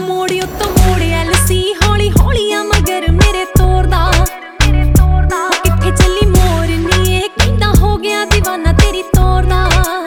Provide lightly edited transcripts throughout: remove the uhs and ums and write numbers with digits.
ਮੋੜੀ ਉੱਤੋਂ ਮੋੜੇ ਐਲਸੀ ਹੌਲੀ ਹੌਲੀ ਆ ਮਗਰ ਮੇਰੇ ਤੋਰਦਾ ਕਿੱਥੇ ਚੱਲੀ ਮੋਰਨੀ ਇਹ ਕਹਿੰਦਾ ਹੋ ਗਿਆ دیਵਾਨਾ ਤੇਰੀ ਤੋਰਦਾ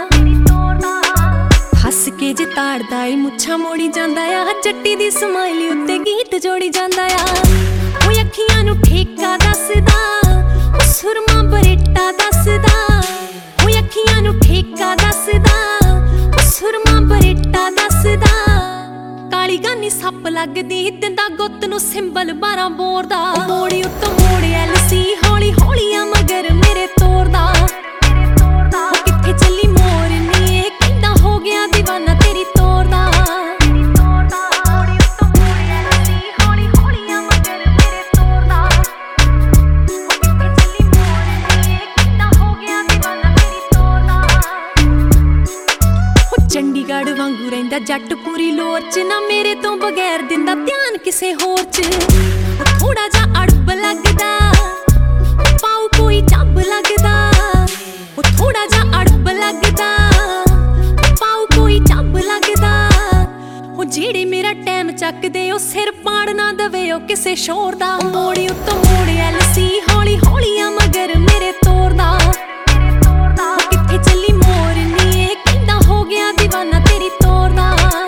ਹੱਸ ਕੇ ਜੇ ਤਾੜਦਾ ਏ ਮੁੱਛਾਂ ਮੋੜੀ ਜਾਂਦਾ ਆ ਚੱਟੀ ਦੀ ਸਮਾਈਲੀ ਉੱਤੇ ਗੀਤ ਜੋੜੀ ਜਾਂਦਾ ਆ ਉਹ ਅੱਖੀਆਂ ਨੂੰ ਠੇਕਾ ਦੱਸਦਾ ਉਹ ਸੁਰਮਾ ਬਰੇਟਾ ਦੱਸਦਾ ਉਹ ਅੱਖੀਆਂ ਨੂੰ ਠੇਕਾ ਦੱਸਦਾ ਉਹ ਸੁਰਮਾ ਬਰੇਟਾ ਦੱਸਦਾ ਕਾਲੀ ਗਾਨੀ ਸੱਪ ਲੱਗਦੀ ਦਿੰਦਾ ਗੁੱਤ ਨੂੰ ਸਿੰਬਲ 12 ਬੋਰ ਦਾ ਮੋੜੀ ਉੱਤੋਂ ਮੋੜੇ ਐਲਸੀ ਹੌਲੀ ਹੌਲੀ ਆ ਮਗਰ ਮੇਰੇ ਤੋਰਦਾ ਕਿੱਥੇ ਚੱਲੀ ਮੋਰਨੀ ਇਹ ਕਹਿੰਦਾ ਹੋ ਗਿਆ دیਵਾਨਾ ਤੇਰੀ ਤੋਰਦਾ ਮੋੜੀ ਉੱਤੋਂ ਮੋੜੇ ਐਲਸੀ ਹੌਲੀ ਹੌਲੀ ਆ ਮਗਰ ਮੇਰੇ ਤੋਰਦਾ ਕਿੱਥੇ ਚੱਲੀ ਮੋਰਨੀ ਇਹ ਕਹਿੰਦਾ ਹੋ ਗਿਆ دیਵਾਨਾ ਤੇਰੀ ਤੋਰਦਾ ਚੰਡੀਗੜ੍ਹ ਵਾਂਗੂ ਰਹਿੰਦਾ ਜੱਟ ਪੂਰੀ ਲੋਰ ਚ ਨਾ ਮੇਰੇ ਤੋਂ ਬਗੈਰ ਦਿੰਦਾ ਧਿਆਨ ਕਿਸੇ ਹੋਰ ਚ ਥੋੜਾ ਜਿਹਾ ਅੜਬ ਲੱਗਦਾ ਪਾਉ ਕੋਈ ਚੱਬ ਲੱਗਦਾ ਉਹ ਥੋੜਾ ਜਿਹਾ ਅੜਬ ਲੱਗਦਾ ਪਾਉ ਕੋਈ ਚੱਬ ਲੱਗਦਾ ਉਹ ਜਿਹੜੇ ਮੇਰਾ ਟਾਈਮ ਚੱਕਦੇ ਉਹ ਸਿਰ ਪਾੜ ਨਾ ਦਵੇ ਉਹ ਕਿਸੇ ਸ਼ੋਰ ਦਾ ਮੋੜੀ ਉੱਤੋਂ ਮੋੜੇ ਐਲਸੀ ਹੌਲੀ ਹੌਲੀ ਆ ਮਗਰ ਮੇਰੇ ਤੋਰਦਾ ਕਿੱਥੇ ਚੱਲੀ ਮੋਰਨੀ ਇਹ ਕਹਿੰਦਾ ਹੋ ਗਿਆ دیਵਾਨਾ ਤੇਰੀ ਤੋਰਦਾ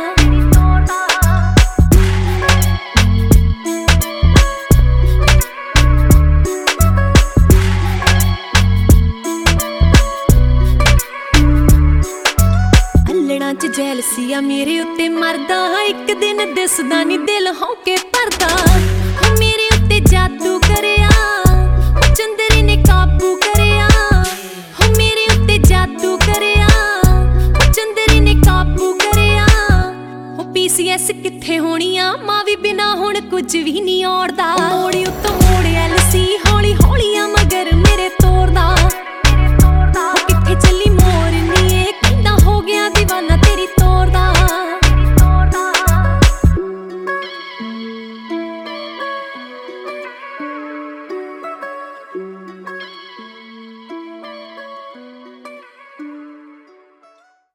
ਅੱਲੜਾਂ ਚ ਜੈਲਸੀ ਆ ਮੇਰੇ ਉੱਤੇ ਮਰਦਾ ਇੱਕ ਦਿਨ ਦਿਸਦਾ ਨੀ ਦਿਲ ਹੌਕੇ ਭਰਦਾ ਮੇਰੇ ਉੱਤੇ ਜਾਦੂ ਕਰਿਆ ਚੰਦਰੀ ਨੇ ਕਾਬੂ ਕਰਿਆ ਮੇਰੇ ਉੱਤੇ ਜਾਦੂ ਕਰਿਆ ਚੰਦਰੀ ਨੇ ਕਾਬੂ ਕਰਿਆ ਉਹ PCS ਕਿੱਥੇ ਹੋਣੀ ਆ ਮਾਂ ਵੀ ਬਿਨਾ ਹੁਣ ਕੁਝ ਵੀ ਨਹੀਂ ਔੜਦਾ